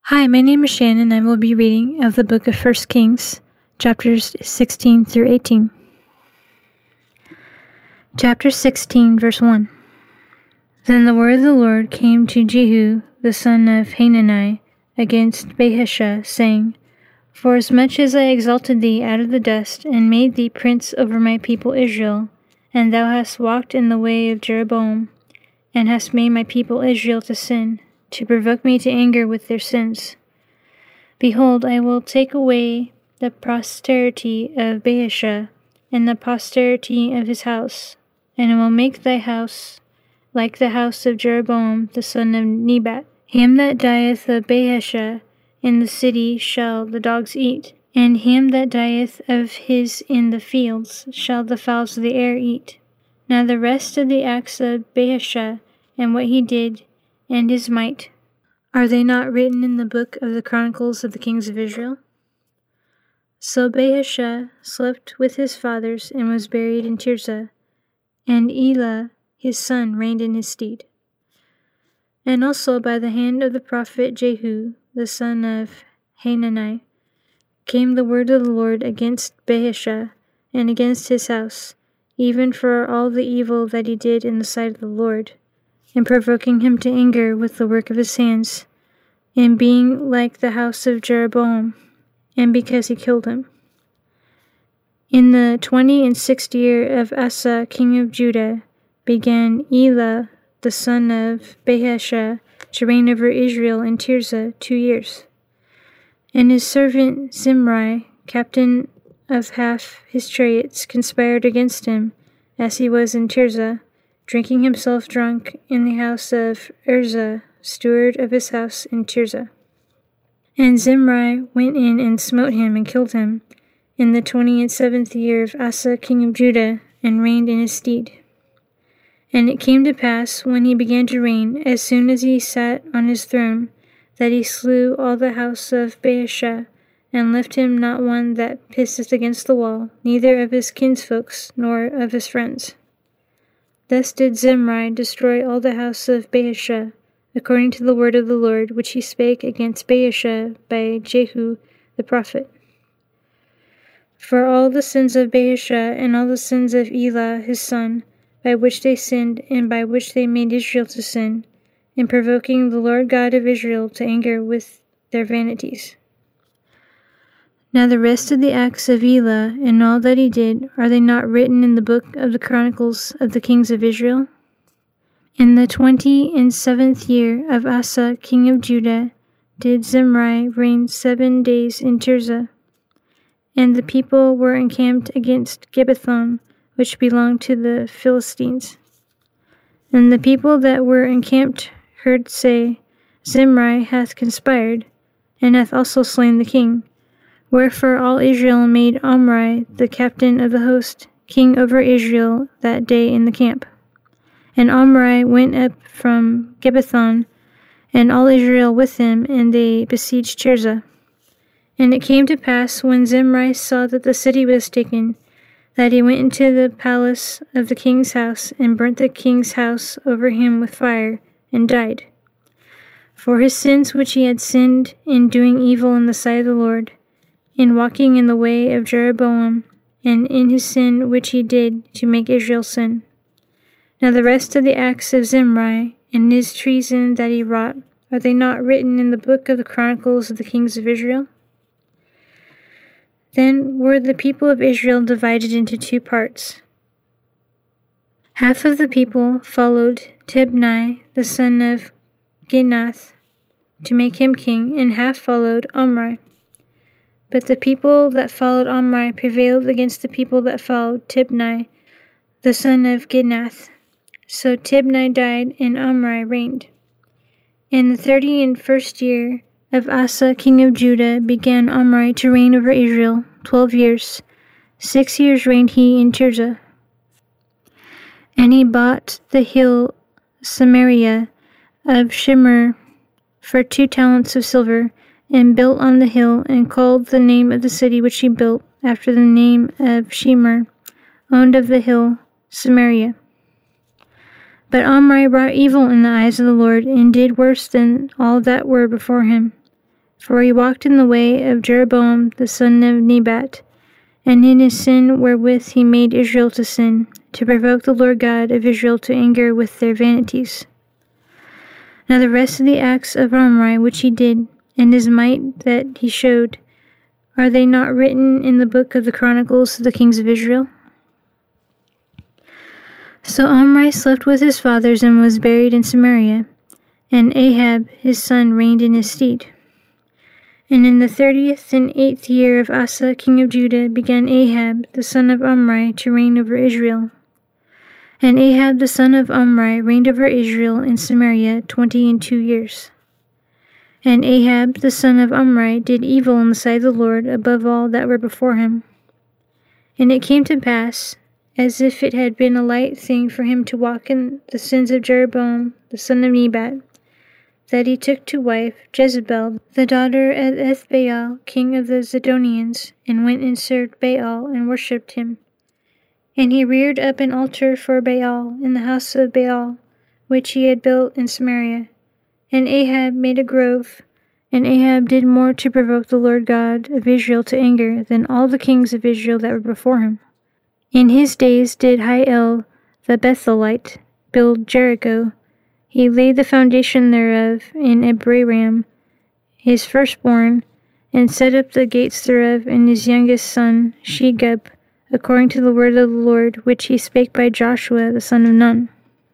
Hi, my name is Shannon. I will be reading of the book of 1 Kings, chapters 16 through 18. Chapter 16, verse 1. Then the word of the Lord came to Jehu, the son of Hanani, against Baasha, saying, Forasmuch as I exalted thee out of the dust, and made thee prince over my people Israel, and thou hast walked in the way of Jeroboam, and hast made my people Israel to sin, to provoke me to anger with their sins. Behold, I will take away the posterity of Baasha, and the posterity of his house, and I will make thy house like the house of Jeroboam the son of Nebat. Him that dieth of Baasha in the city shall the dogs eat, and him that dieth of his in the fields shall the fowls of the air eat. Now the rest of the acts of Baasha, and what he did, and his might, are they not written in the book of the Chronicles of the Kings of Israel? So Baasha slept with his fathers and was buried in Tirzah, and Elah his son reigned in his stead. And also by the hand of the prophet Jehu, the son of Hanani, came the word of the Lord against Baasha and against his house, even for all the evil that he did in the sight of the Lord, and provoking him to anger with the work of his hands, and being like the house of Jeroboam, and because he killed him. In the 26th year of Asa king of Judah began Elah the son of Baasha to reign over Israel in Tirzah 2 years. And his servant Zimri, captain of half his chariots, conspired against him as he was in Tirzah, drinking himself drunk in the house of Uzzah, steward of his house in Tirzah. And Zimri went in and smote him and killed him in the 27th year of Asa king of Judah, and reigned in his stead. And it came to pass, when he began to reign, as soon as he sat on his throne, that he slew all the house of Baasha, and left him not one that pisseth against the wall, neither of his kinsfolks, nor of his friends. Thus did Zimri destroy all the house of Baasha, according to the word of the Lord, which he spake against Baasha by Jehu the prophet. For all the sins of Baasha, and all the sins of Elah his son, by which they sinned, and by which they made Israel to sin, in provoking the Lord God of Israel to anger with their vanities. Now the rest of the acts of Elah, and all that he did, are they not written in the book of the Chronicles of the Kings of Israel? In the 27th year of Asa king of Judah did Zimri reign 7 days in Tirzah. And the people were encamped against Gibbethon, which belonged to the Philistines. And the people that were encamped heard say, Zimri hath conspired, and hath also slain the king. Wherefore all Israel made Omri, the captain of the host, king over Israel that day in the camp. And Omri went up from Gibbethon, and all Israel with him, and they besieged Tirzah. And it came to pass, when Zimri saw that the city was taken, that he went into the palace of the king's house, and burnt the king's house over him with fire, and died. For his sins which he had sinned in doing evil in the sight of the Lord, in walking in the way of Jeroboam, and in his sin which he did to make Israel sin. Now the rest of the acts of Zimri, and his treason that he wrought, are they not written in the book of the Chronicles of the Kings of Israel? Then were the people of Israel divided into 2 parts. Half of the people followed Tibni, the son of Ginath, to make him king, and half followed Omri. But the people that followed Omri prevailed against the people that followed Tibni, the son of Ginath. So Tibni died, and Omri reigned. In the 31st year of Asa king of Judah began Omri to reign over Israel 12 years. 6 years reigned he in Tirzah. And he bought the hill Samaria of Shimmer for 2 talents of silver, and built on the hill, and called the name of the city which he built after the name of Shemer, owned of the hill Samaria. But Omri wrought evil in the eyes of the Lord, and did worse than all that were before him. For he walked in the way of Jeroboam the son of Nebat, and in his sin wherewith he made Israel to sin, to provoke the Lord God of Israel to anger with their vanities. Now the rest of the acts of Omri which he did, and his might that he showed, are they not written in the book of the Chronicles of the kings of Israel? So Omri slept with his fathers and was buried in Samaria, and Ahab his son reigned in his stead. And in the 30th and 8th year of Asa king of Judah began Ahab the son of Omri to reign over Israel. And Ahab the son of Omri reigned over Israel in Samaria 22 years. And Ahab the son of Omri did evil in the sight of the Lord above all that were before him. And it came to pass, as if it had been a light thing for him to walk in the sins of Jeroboam the son of Nebat, that he took to wife Jezebel, the daughter of Ethbaal, king of the Zidonians, and went and served Baal and worshipped him. And he reared up an altar for Baal in the house of Baal, which he had built in Samaria. And Ahab made a grove, and Ahab did more to provoke the Lord God of Israel to anger than all the kings of Israel that were before him. In his days did Hiel the Bethelite build Jericho. He laid the foundation thereof in Abiram, his firstborn, and set up the gates thereof, and his youngest son Shegub, according to the word of the Lord, which he spake by Joshua the son of Nun.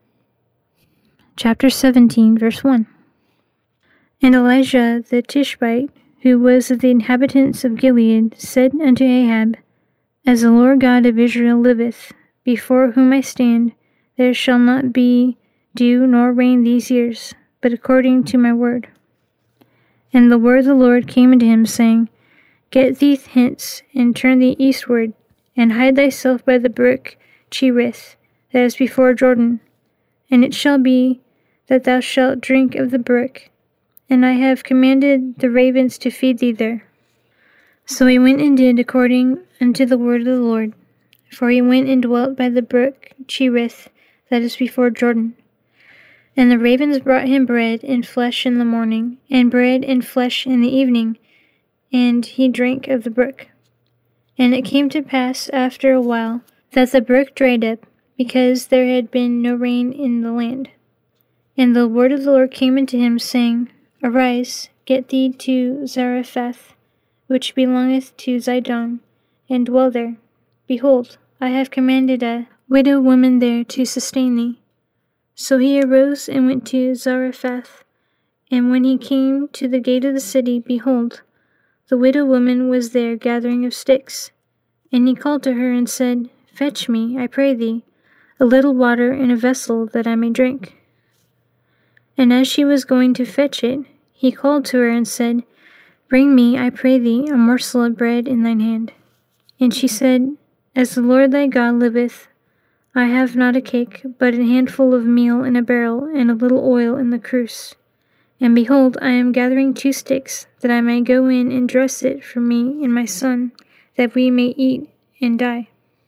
Chapter 17, verse 1. And Elijah the Tishbite, who was of the inhabitants of Gilead, said unto Ahab, As the Lord God of Israel liveth, before whom I stand, there shall not be dew nor rain these years, but according to my word. And the word of the Lord came unto him, saying, Get thee hence, and turn thee eastward, and hide thyself by the brook Cherith, that is before Jordan. And it shall be that thou shalt drink of the brook, and I have commanded the ravens to feed thee there. So he went and did according unto the word of the Lord, for he went and dwelt by the brook Cherith, that is before Jordan. And the ravens brought him bread and flesh in the morning, and bread and flesh in the evening, and he drank of the brook. And it came to pass after a while that the brook dried up, because there had been no rain in the land. And the word of the Lord came unto him, saying, Arise, get thee to Zarephath, which belongeth to Zidon, and dwell there. Behold, I have commanded a widow woman there to sustain thee. So he arose and went to Zarephath, and when he came to the gate of the city, behold, the widow woman was there gathering of sticks. And he called to her and said, Fetch me, I pray thee, a little water in a vessel, that I may drink. And as she was going to fetch it, he called to her and said, Bring me, I pray thee, a morsel of bread in thine hand. And she said, As the Lord thy God liveth, I have not a cake, but a handful of meal in a barrel, and a little oil in the cruse. And behold, I am gathering 2 sticks, that I may go in and dress it for me and my son, that we may eat and die.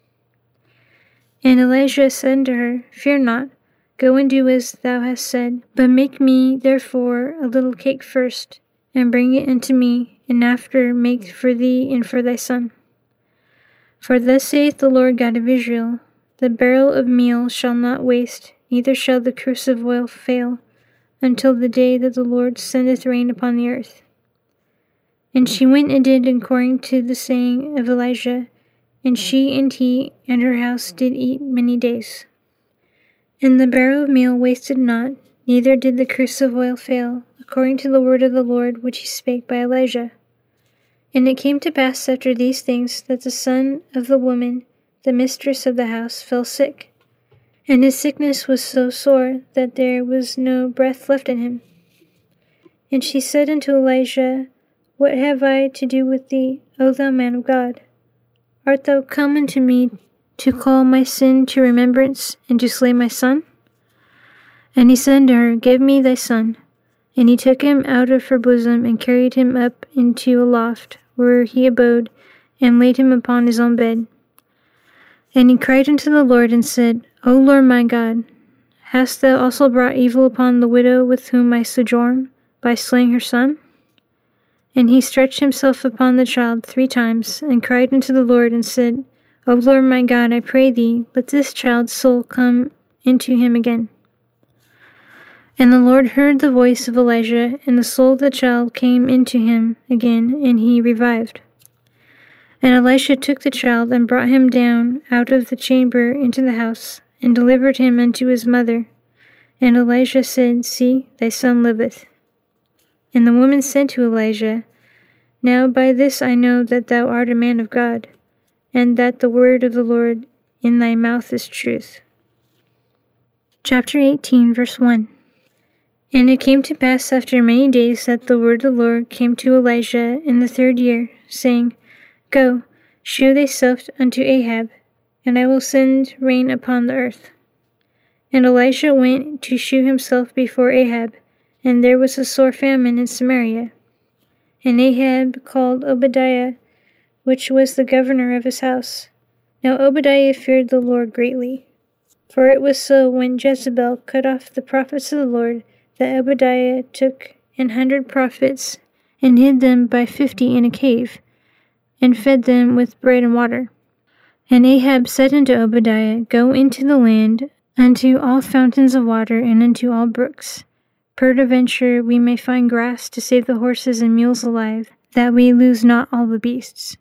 And Elijah said unto her, Fear not, go and do as thou hast said, but make me therefore a little cake first, and bring it unto me, and after make for thee and for thy son. For thus saith the Lord God of Israel, The barrel of meal shall not waste, neither shall the cruse of oil fail, until the day that the Lord sendeth rain upon the earth. And she went and did according to the saying of Elijah, and she and he and her house did eat many days. And the barrel of meal wasted not, neither did the cruse of oil fail, according to the word of the Lord which he spake by Elijah. And it came to pass after these things that the son of the woman, the mistress of the house, fell sick. And his sickness was so sore that there was no breath left in him. And she said unto Elijah, What have I to do with thee, O thou man of God? Art thou come unto me to call my sin to remembrance, and to slay my son? And he said unto her, Give me thy son. And he took him out of her bosom, and carried him up into a loft, where he abode, and laid him upon his own bed. And he cried unto the Lord, and said, O Lord my God, hast thou also brought evil upon the widow with whom I sojourn, by slaying her son? And he stretched himself upon the child 3 times, and cried unto the Lord, and said, O Lord my God, I pray thee, let this child's soul come into him again. And the Lord heard the voice of Elijah, and the soul of the child came into him again, and he revived. And Elisha took the child, and brought him down out of the chamber into the house, and delivered him unto his mother. And Elijah said, See, thy son liveth. And the woman said to Elijah, Now by this I know that thou art a man of God, and that the word of the Lord in thy mouth is truth. Chapter 18, verse 1. And it came to pass after many days that the word of the Lord came to Elijah in the 3rd year, saying, Go, shew thyself unto Ahab, and I will send rain upon the earth. And Elisha went to shew himself before Ahab, and there was a sore famine in Samaria. And Ahab called Obadiah, which was the governor of his house. Now Obadiah feared the Lord greatly. For it was so when Jezebel cut off the prophets of the Lord, that Obadiah took 100 prophets, and hid them by 50 in a cave, and fed them with bread and water. And Ahab said unto Obadiah, Go into the land, unto all fountains of water, and unto all brooks. Peradventure we may find grass to save the horses and mules alive, that we lose not all the beasts.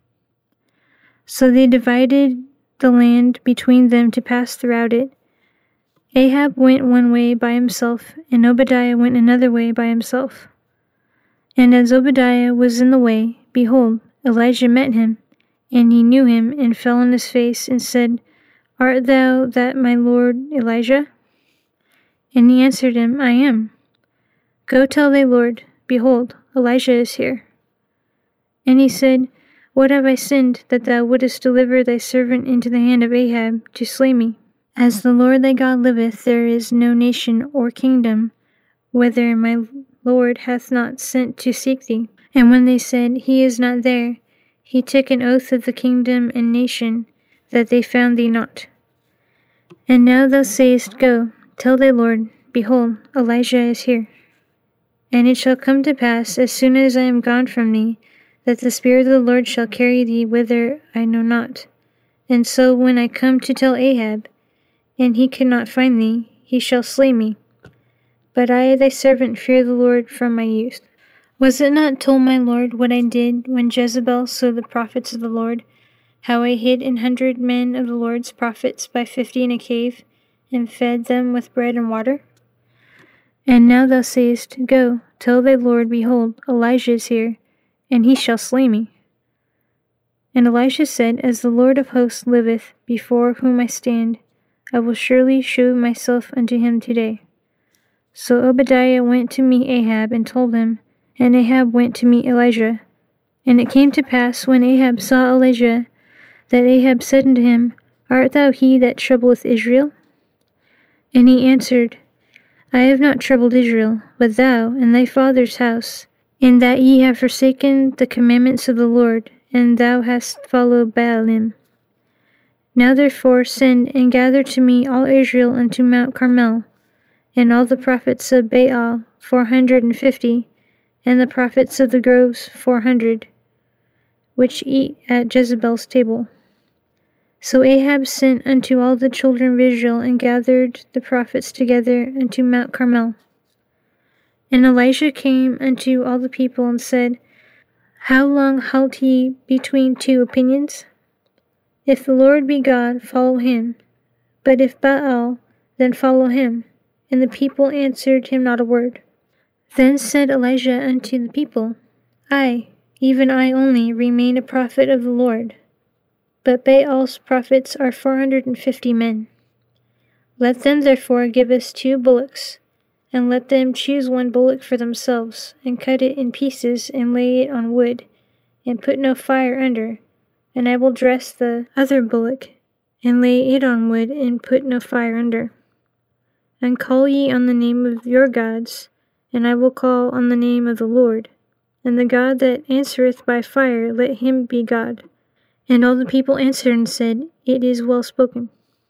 So they divided the land between them to pass throughout it. Ahab went one way by himself, and Obadiah went another way by himself. And as Obadiah was in the way, behold, Elijah met him, and he knew him, and fell on his face, and said, Art thou that my lord Elijah? And he answered him, I am. Go tell thy lord, behold, Elijah is here. And he said, What have I sinned, that thou wouldest deliver thy servant into the hand of Ahab, to slay me? As the Lord thy God liveth, there is no nation or kingdom, whither my Lord hath not sent to seek thee. And when they said, He is not there, he took an oath of the kingdom and nation, that they found thee not. And now thou sayest, Go, tell thy Lord, behold, Elijah is here. And it shall come to pass, as soon as I am gone from thee, that the Spirit of the Lord shall carry thee whither I know not. And so when I come to tell Ahab, and he cannot find thee, he shall slay me. But I thy servant fear the Lord from my youth. Was it not told my Lord what I did when Jezebel slew the prophets of the Lord, how I hid 100 men of the Lord's prophets by 50 in a cave, and fed them with bread and water? And now thou sayest, Go, tell thy Lord, behold, Elijah is here, and he shall slay me. And Elisha said, As the Lord of hosts liveth, before whom I stand, I will surely shew myself unto him today. So Obadiah went to meet Ahab, and told him, and Ahab went to meet Elijah. And it came to pass, when Ahab saw Elijah, that Ahab said unto him, Art thou he that troubleth Israel? And he answered, I have not troubled Israel, but thou and thy father's house, in that ye have forsaken the commandments of the Lord, and thou hast followed Baalim. Now therefore send and gather to me all Israel unto Mount Carmel, and all the prophets of Baal 450, and the prophets of the groves 400, which eat at Jezebel's table. So Ahab sent unto all the children of Israel, and gathered the prophets together unto Mount Carmel. And Elisha came unto all the people, and said, How long halt ye between 2 opinions? If the Lord be God, follow him. But if Baal, then follow him. And the people answered him not a word. Then said Elijah unto the people, I, even I only, remain a prophet of the Lord. But Baal's prophets are 450 men. Let them therefore give us 2 bullocks, and let them choose 1 bullock for themselves, and cut it in pieces, and lay it on wood, and put no fire under. And I will dress the other bullock, and lay it on wood, and put no fire under. And call ye on the name of your gods, and I will call on the name of the Lord. And the God that answereth by fire, let him be God. And all the people answered and said, It is well spoken.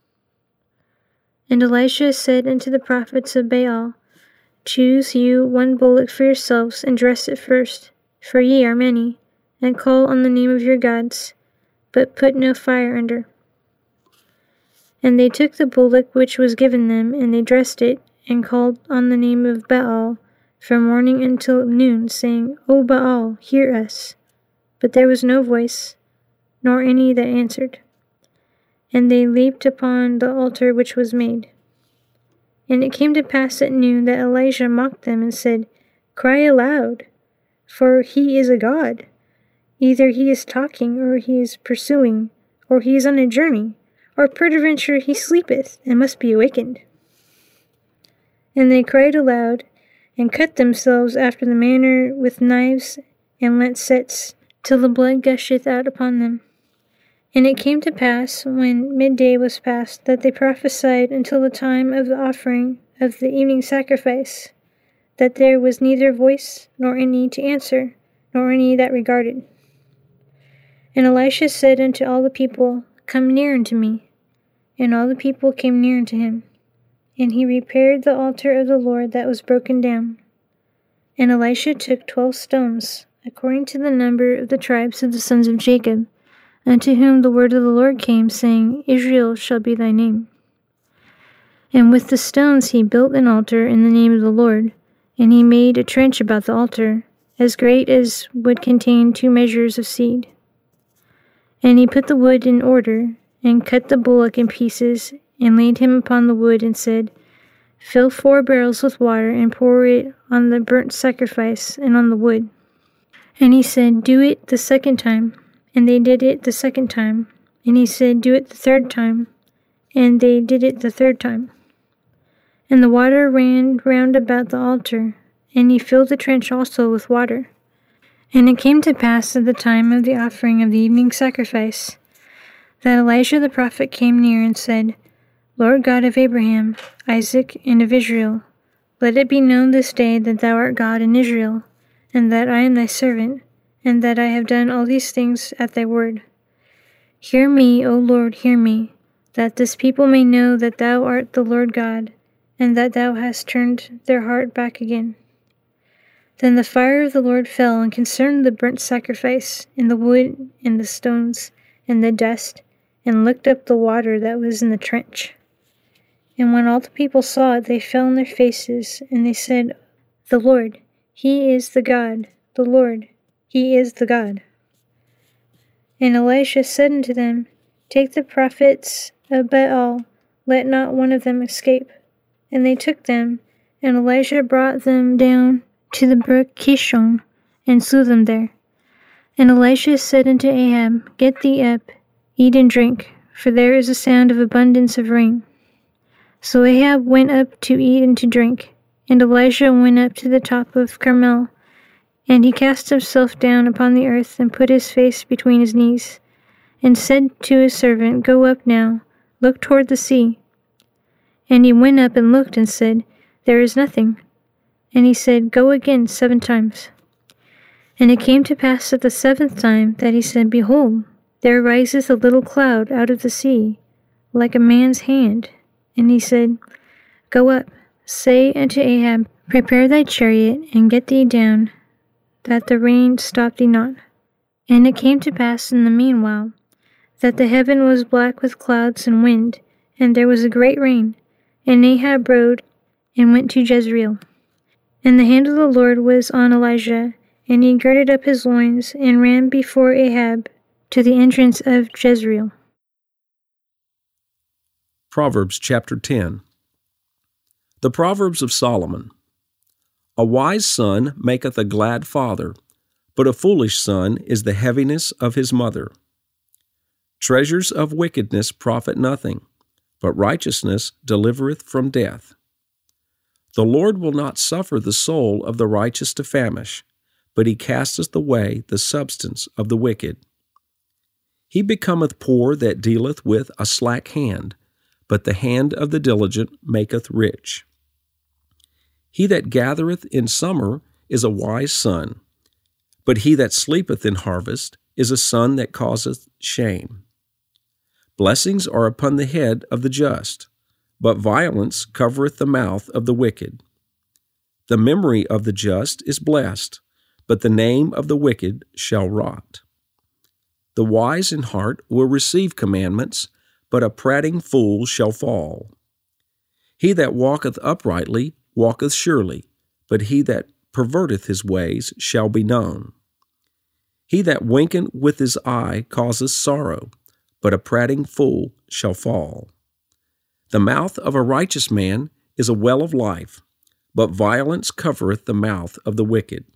And Elisha said unto the prophets of Baal, Choose you 1 bullock for yourselves, and dress it first, for ye are many, and call on the name of your gods, but put no fire under. And they took the bullock which was given them, and they dressed it, and called on the name of Baal from morning until noon, saying, O Baal, hear us. But there was no voice, nor any that answered. And they leaped upon the altar which was made. And it came to pass at noon that Elijah mocked them and said, Cry aloud, for he is a god. Either he is talking, or he is pursuing, or he is on a journey, or peradventure he sleepeth, and must be awakened. And they cried aloud, and cut themselves after the manner with knives and lancets, till the blood gusheth out upon them. And it came to pass, when midday was past, that they prophesied until the time of the offering of the evening sacrifice, that there was neither voice, nor any to answer, nor any that regarded. And Elisha said unto all the people, Come near unto me. And all the people came near unto him. And he repaired the altar of the Lord that was broken down. And Elisha took 12 stones, according to the number of the tribes of the sons of Jacob, unto whom the word of the Lord came, saying, Israel shall be thy name. And with the stones he built an altar in the name of the Lord, and he made a trench about the altar, as great as would contain 2 measures of seed. And he put the wood in order, and cut the bullock in pieces, and laid him upon the wood, and said, Fill 4 barrels with water, and pour it on the burnt sacrifice and on the wood. And he said, Do it the 2nd time. And they did it the 2nd time. And he said, Do it the 3rd time. And they did it the 3rd time. And the water ran round about the altar, and he filled the trench also with water. And it came to pass at the time of the offering of the evening sacrifice, that Elijah the prophet came near and said, Lord God of Abraham, Isaac, and of Israel, let it be known this day that thou art God in Israel, and that I am thy servant, and that I have done all these things at thy word. Hear me, O Lord, hear me, that this people may know that thou art the Lord God, and that thou hast turned their heart back again. Then the fire of the Lord fell and consumed the burnt sacrifice, and the wood, and the stones, and the dust, and licked up the water that was in the trench. And when all the people saw it, they fell on their faces, and they said, The Lord, he is the God, the Lord, he is the God. And Elisha said unto them, Take the prophets of Baal, let not one of them escape. And they took them, and Elisha brought them down to the brook Kishon, and slew them there. And Elisha said unto Ahab, Get thee up, eat and drink, for there is a sound of abundance of rain. So Ahab went up to eat and to drink, and Elisha went up to the top of Carmel, and he cast himself down upon the earth, and put his face between his knees, and said to his servant, Go up now, look toward the sea. And he went up and looked, and said, There is nothing. And he said, Go again 7 times. And it came to pass at the 7th time that he said, Behold, there riseth a little cloud out of the sea, like a man's hand. And he said, Go up, say unto Ahab, Prepare thy chariot, and get thee down, that the rain stop thee not. And it came to pass in the meanwhile, that the heaven was black with clouds and wind, and there was a great rain. And Ahab rode, and went to Jezreel. And the hand of the Lord was on Elijah, and he girded up his loins, and ran before Ahab to the entrance of Jezreel. Proverbs chapter 10. The Proverbs of Solomon. A wise son maketh a glad father, but a foolish son is the heaviness of his mother. Treasures of wickedness profit nothing, but righteousness delivereth from death. The Lord will not suffer the soul of the righteous to famish, but he casteth away the substance of the wicked. He becometh poor that dealeth with a slack hand, but the hand of the diligent maketh rich. He that gathereth in summer is a wise son, but he that sleepeth in harvest is a son that causeth shame. Blessings are upon the head of the just, but violence covereth the mouth of the wicked. The memory of the just is blessed, but the name of the wicked shall rot. The wise in heart will receive commandments, but a prating fool shall fall. He that walketh uprightly walketh surely, but he that perverteth his ways shall be known. He that winketh with his eye causeth sorrow, but a prating fool shall fall. The mouth of a righteous man is a well of life, but violence covereth the mouth of the wicked.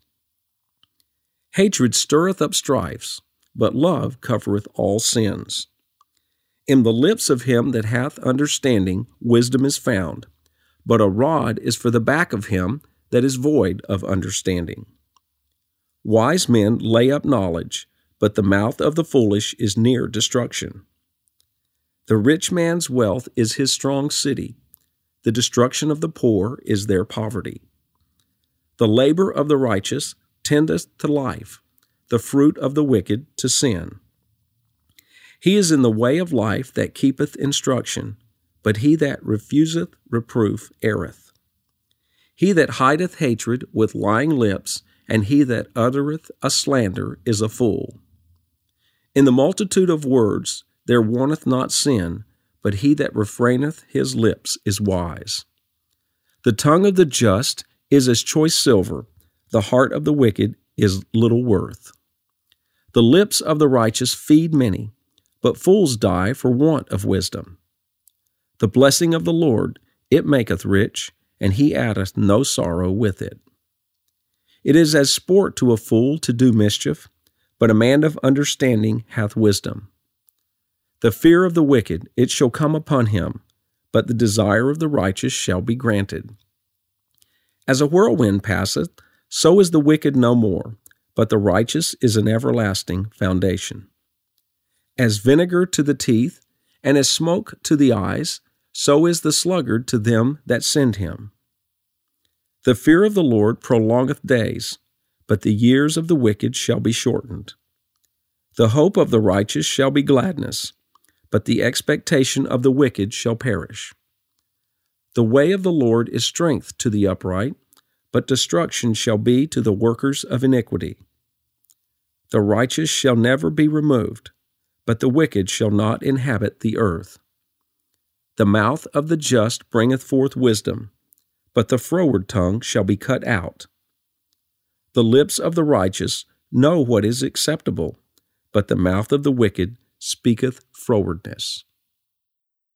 Hatred stirreth up strifes, but love covereth all sins. In the lips of him that hath understanding wisdom is found, but a rod is for the back of him that is void of understanding. Wise men lay up knowledge, but the mouth of the foolish is near destruction. The rich man's wealth is his strong city. The destruction of the poor is their poverty. The labor of the righteous tendeth to life, the fruit of the wicked to sin. He is in the way of life that keepeth instruction, but he that refuseth reproof erreth. He that hideth hatred with lying lips, and he that uttereth a slander is a fool. In the multitude of words there warneth not sin, but he that refraineth his lips is wise. The tongue of the just is as choice silver, the heart of the wicked is little worth. The lips of the righteous feed many, but fools die for want of wisdom. The blessing of the Lord, it maketh rich, and he addeth no sorrow with it. It is as sport to a fool to do mischief, but a man of understanding hath wisdom. The fear of the wicked, it shall come upon him, but the desire of the righteous shall be granted. As a whirlwind passeth, so is the wicked no more, but the righteous is an everlasting foundation. As vinegar to the teeth, and as smoke to the eyes, so is the sluggard to them that send him. The fear of the Lord prolongeth days, but the years of the wicked shall be shortened. The hope of the righteous shall be gladness, but the expectation of the wicked shall perish. The way of the Lord is strength to the upright, but destruction shall be to the workers of iniquity. The righteous shall never be removed, but the wicked shall not inhabit the earth. The mouth of the just bringeth forth wisdom, but the froward tongue shall be cut out. The lips of the righteous know what is acceptable, but the mouth of the wicked speaketh frowardness.